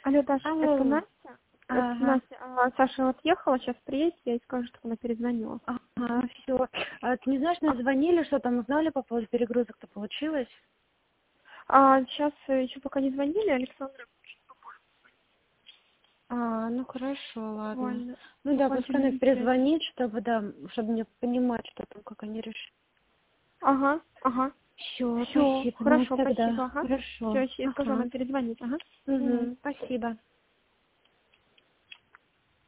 Алло, Даша, это Алло. Настя? Это Ага. Настя. Саша отъехала, сейчас приедет, я ей скажу, чтобы она перезвонила. Ага, все. Ты не знаешь, мне звонили, что там узнали по поводу перегрузок-то получилось? Сейчас еще пока не звонили, Александра. Ну хорошо, ладно. Буквально, Ну да, буквально пускай через она минут 5. перезвонит, чтобы, да, чтобы мне понимать, что там, как они решат. Ага. Все, Все, спасибо. Ну хорошо, тогда. спасибо, ага. Все, Хорошо. я ей скажу, Ага. она перезвонит, ага. Спасибо.